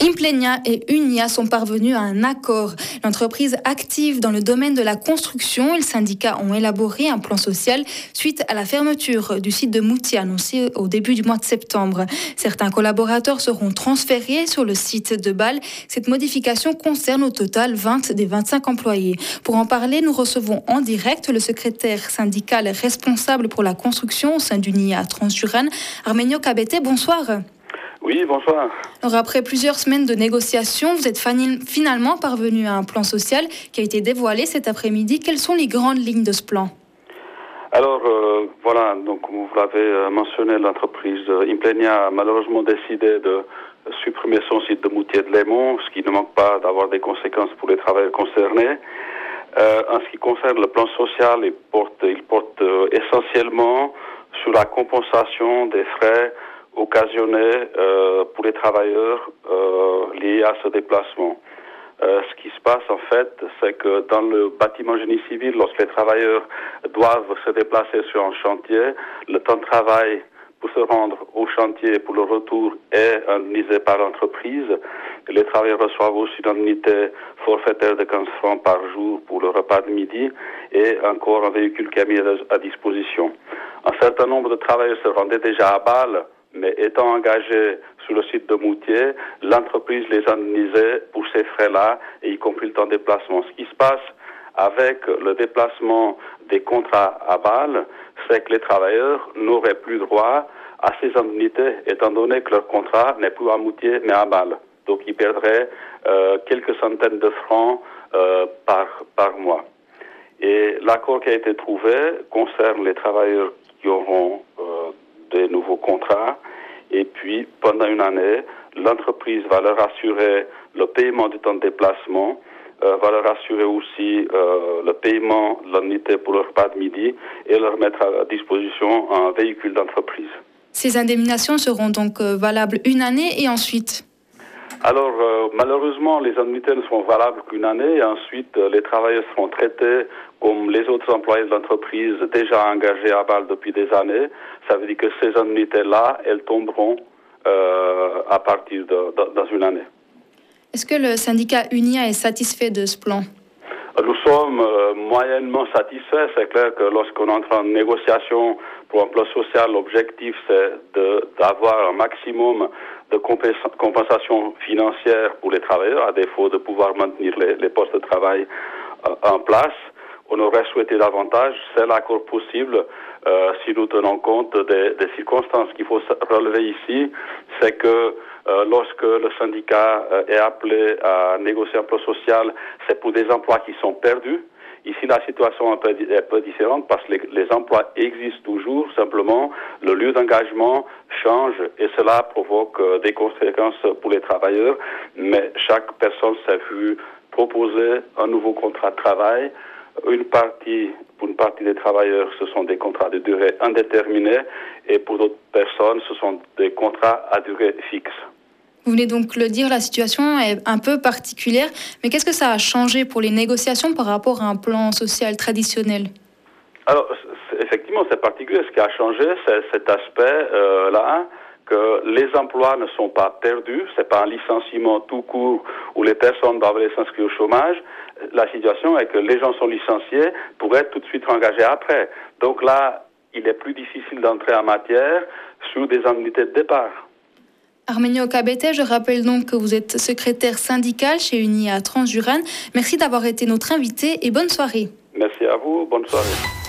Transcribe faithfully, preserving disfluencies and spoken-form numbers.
Implenia et Unia sont parvenus à un accord. L'entreprise active dans le domaine de la construction et le syndicat ont élaboré un plan social suite à la fermeture du site de Moutier annoncée au début du mois de septembre. Certains collaborateurs seront transférés sur le site de Bâle. Cette modification concerne au total vingt des vingt-cinq employés. Pour en parler, nous recevons en direct le secrétaire syndical responsable pour la construction au sein d'Unia Transjurane, Armenio Cabete. Bonsoir. Oui, bonsoir. Alors après plusieurs semaines de négociations, vous êtes finalement parvenu à un plan social qui a été dévoilé cet après-midi. Quelles sont les grandes lignes de ce plan ? Alors, euh, voilà, donc comme vous l'avez mentionné, l'entreprise Implenia a malheureusement décidé de supprimer son site de Moutier de Lémont, ce qui ne manque pas d'avoir des conséquences pour les travailleurs concernés. Euh, en ce qui concerne le plan social, il porte, il porte euh, essentiellement sur la compensation des frais occasionnés euh, pour les travailleurs euh, liés à ce déplacement. Euh, ce qui se passe en fait, c'est que dans le bâtiment génie civil, lorsque les travailleurs doivent se déplacer sur un chantier, le temps de travail pour se rendre au chantier pour le retour est indemnisé par l'entreprise. Les travailleurs reçoivent aussi une indemnité forfaitaire de quinze francs par jour pour le repas de midi et encore un véhicule qui est mis à disposition. Un certain nombre de travailleurs se rendaient déjà à Bâle, mais étant engagés sur le site de Moutier, l'entreprise les indemnisait pour ces frais-là, et y compris le temps de déplacement. Ce qui se passe avec le déplacement des contrats à Bâle, c'est que les travailleurs n'auraient plus droit à ces indemnités, étant donné que leur contrat n'est plus à Moutier, mais à Bâle. Donc ils perdraient euh, quelques centaines de francs euh, par, par mois. Et l'accord qui a été trouvé concerne les travailleurs qui auront euh, des nouveaux contrats, et puis pendant une année, l'entreprise va leur assurer le paiement du temps de déplacement, euh, va leur assurer aussi euh, le paiement de l'indemnité pour leur repas de midi et leur mettre à disposition un véhicule d'entreprise. Ces indemnisations seront donc euh, valables une année et ensuite ? Alors, euh, malheureusement, les indemnités ne seront valables qu'une année et ensuite, euh, les travailleurs seront traités comme les autres employés de l'entreprise déjà engagés à Bâle depuis des années. Ça veut dire que ces indemnités-là, elles tomberont euh, à partir de, de dans une année. Est-ce que le syndicat Unia est satisfait de ce plan ? Nous sommes euh, moyennement satisfaits. C'est clair que lorsqu'on entre en négociation pour un plan social, l'objectif c'est de, d'avoir un maximum de compensation financière pour les travailleurs, à défaut de pouvoir maintenir les, les postes de travail euh, en place. On aurait souhaité davantage, c'est l'accord possible euh, si nous tenons compte des, des circonstances. Qu'il faut relever ici, c'est que euh, lorsque le syndicat euh, est appelé à négocier un plan social, c'est pour des emplois qui sont perdus. Ici, la situation est un peu, est un peu différente parce que les, les emplois existent toujours, simplement le lieu d'engagement change et cela provoque euh, des conséquences pour les travailleurs. Mais chaque personne s'est vue proposer un nouveau contrat de travail. Une partie, pour une partie des travailleurs, ce sont des contrats de durée indéterminée et pour d'autres personnes, ce sont des contrats à durée fixe. Vous venez donc le dire, la situation est un peu particulière, mais qu'est-ce que ça a changé pour les négociations par rapport à un plan social traditionnel ? Alors, c'est, effectivement, c'est particulier. Ce qui a changé, c'est cet aspect-là, euh, que les emplois ne sont pas perdus. C'est pas un licenciement tout court où les personnes doivent aller s'inscrire au chômage. La situation est que les gens sont licenciés pour être tout de suite engagés après. Donc là, il est plus difficile d'entrer en matière sur des indemnités de départ. Armenio Cabete, je rappelle donc que vous êtes secrétaire syndical chez Unia Transjurane. Merci d'avoir été notre invité et bonne soirée. Merci à vous, bonne soirée.